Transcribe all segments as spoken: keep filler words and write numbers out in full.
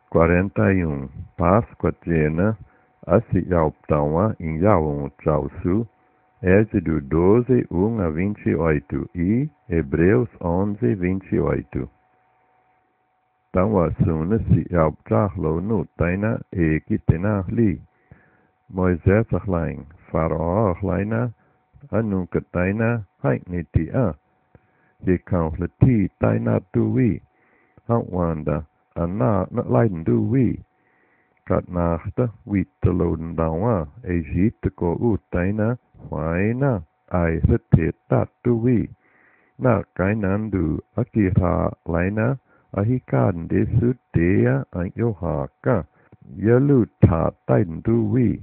quarenta e um. Páscoa plena, assim optawa em Yawon Trausu, Êxodo doze, um a vinte e oito e Hebreus onze, vinte e oito. Tawa suna si optar lo nu taina e kitena li. Moisés achlain, Faraó achlaina, anu kataina, haik niti a. Ye kaun leti taina tuwi, hawanda, ana na lain duwi. Kat nachte witte loden dawa, Egypte ko utaina, waina, ai hete tatuwi. Na kainandu akira laina, ahikan desu dea an yohaka, yalu ta tain duwi.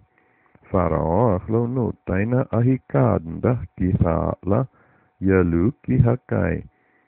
Faraó lo no taina ahikan da kira la, yalu kihakai.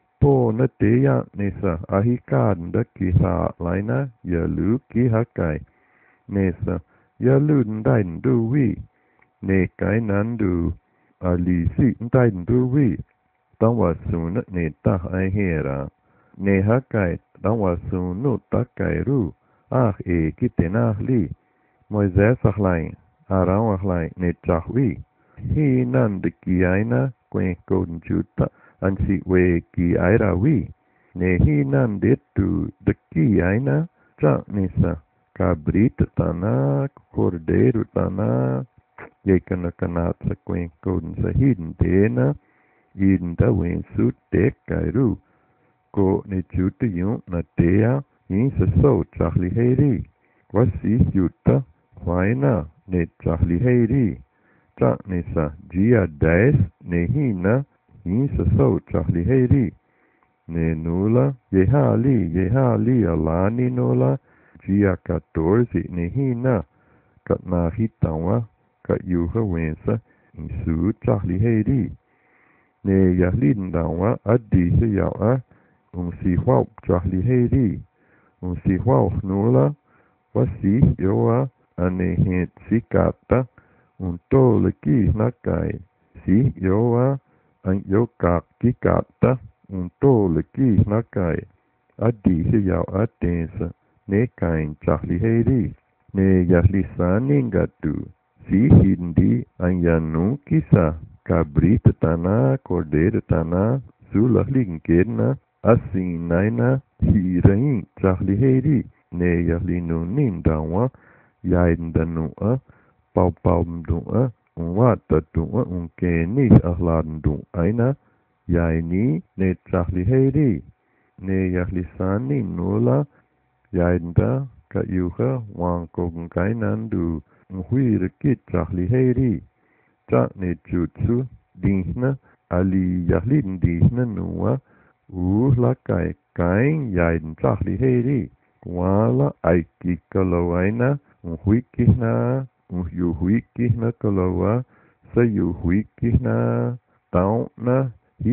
Po na dea nesa ahikan da kira laina, yalu kihakai. Nesa, yalu ndain duwi, ne kainandu, alisi ndain duwi, tawa suna ne ta ahera, ne hakai, tawa sunu takai ru, ah e kitena li, Moisés achlain, Arão achlain, ne chahwi, hi nan de kiaina, kwen kodin juta, ansi we ki aira wi, ne hi nan detu de kiaina, cha nesa, cabrito tana, cordeiro tana, ye kana kana sa kwen kodin sa hidden dena, hidden da wen su te kairu, ko ne juta yung na tea, yin sa so chahli heri, wasi juta, waina, ne chahli heri, cha ne sa jia dez, ne hina, yin sa so chahli heri, ne nula, ye hali, ye hali alani nula, Dia quatorze, nehina, kat na hitawa, kat yuha wensa, insu chahli heri. Ne yahlin dawa, addi se yawa, un si huau chahli heri. Un si huau nula, wasi yoa, ane het si kata, un tole ki nakai. Si yoa, an yoka ki kata, un tole ki nakai. Addi se yawa tensa. Ne kain chahli heri, ne yahlisani gatu, si hindi anyanu kisa, cabrita tana, cordeiro tana, sulahling kedna, asinaina, hirain chahli heri, ne yahlinu nindawa, yaindanua, pau pau mdua, unwata dua, unkeni ahladun aina, yaini, ne chahli heri, ne yahlisani nula, Yainda ka yuha wang kong kainandu nghui rekit chahli heri. Cha ne jutsu dihna ali yahlin dihna nuwa u lakai kain yain chahli heri. Wala aiki kalawaina nghui kihna nghu hui kihna kalawa sa yu hui kihna tauna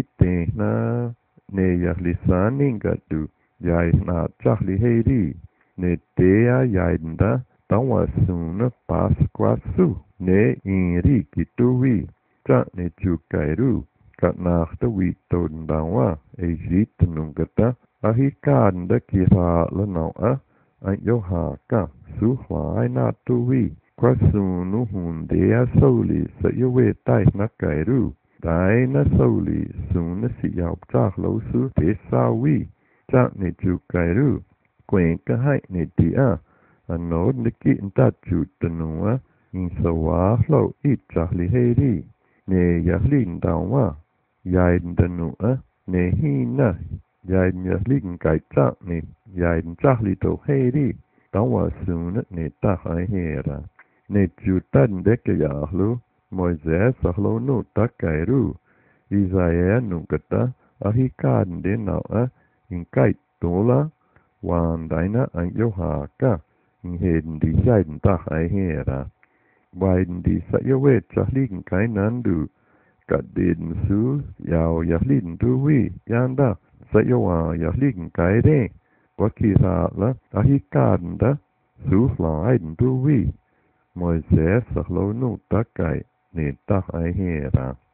hitehna ne yahlisani gatu. Yai na chahli heri, ne tea yainda, tawa suna Pasqua su, ne inri kituwi, cha ne chukairu, kat nachte witon dawa, Egypte nungata, ahikan da kira lanawa, an yohaka, su hwai na tuwi, kwa sunu hundea soli, sa yowe tai na kairu, dai na soli, suna si yao chak lo su te sawi, cha ne chukairu, kwen ka hai ne tia, ano ne ki nta chutanua, in sawa lo i chahli heri, ne yahlin dawa, yain danua, ne hina, yain yahlin kai cha ne, yain chahli to heri, dawa suna ne ta hai hera, ne chutan deke yahlu, Moisés ahlo no takairu, Isaiah nukata, ahikan de nawa, in kai tola wan daina an yohaka in heden di jaiden ta hai hera waiden di sa yowe chahlin kai nandu kat den su yao yahlin duwi yanda sa yowa yahlin kai re wakira la ahikanda su laiden duwi Moisés ahlo nu takai ne ta hai hera